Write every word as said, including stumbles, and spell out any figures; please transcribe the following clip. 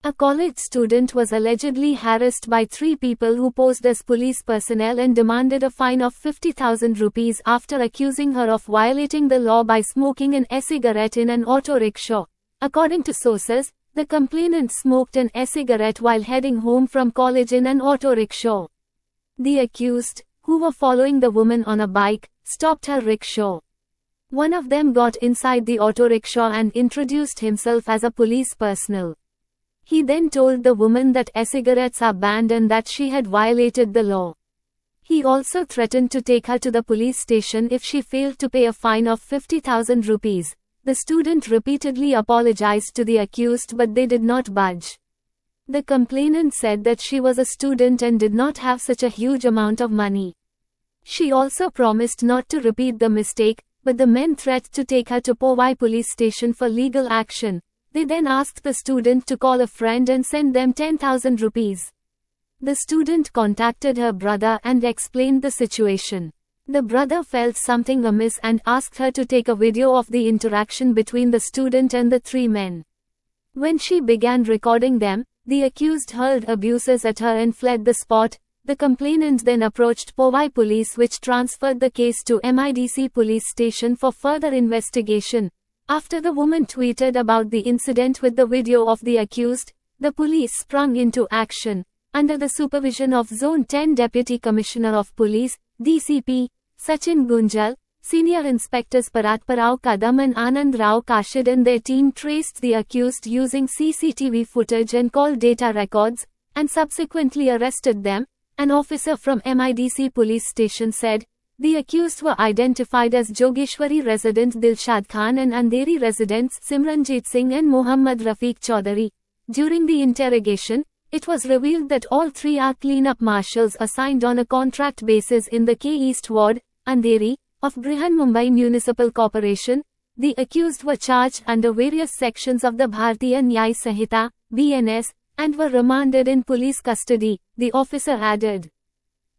A college student was allegedly harassed by three people who posed as police personnel and demanded a fine of fifty thousand rupees after accusing her of violating the law by smoking an e-cigarette in an auto rickshaw. According to sources, the complainant smoked an e-cigarette while heading home from college in an auto rickshaw. The accused, who were following the woman on a bike, stopped her rickshaw. One of them got inside the auto rickshaw and introduced himself as a police personnel. He then told the woman that e-cigarettes are banned and that she had violated the law. He also threatened to take her to the police station if she failed to pay a fine of fifty thousand rupees. The student repeatedly apologized to the accused, but they did not budge. The complainant said that she was a student and did not have such a huge amount of money. She also promised not to repeat the mistake, but the men threatened to take her to Powai police station for legal action. They then asked the student to call a friend and send them ten thousand rupees. The student contacted her brother and explained the situation. The brother felt something amiss and asked her to take a video of the interaction between the student and the three men. When she began recording them, the accused hurled abuses at her and fled the spot. The complainant then approached Powai police, which transferred the case to M I D C police station for further investigation. After the woman tweeted about the incident with the video of the accused, the police sprung into action. Under the supervision of Zone ten Deputy Commissioner of Police, D C P, Sachin Gunjal, Senior Inspectors Paratparao Kadam and Anand Rao Kashid and their team traced the accused using C C T V footage and call data records, and subsequently arrested them. An officer from M I D C police station said, the accused were identified as Jogeshwari resident Dilshad Khan and Andheri residents Simranjit Singh and Mohammad Rafiq Chaudhary. During the interrogation, it was revealed that all three are cleanup marshals assigned on a contract basis in the K East Ward, Andheri, of Brihan Mumbai Municipal Corporation. The accused were charged under various sections of the Bharatiya Nyay Sanhita, B N S, and were remanded in police custody, the officer added.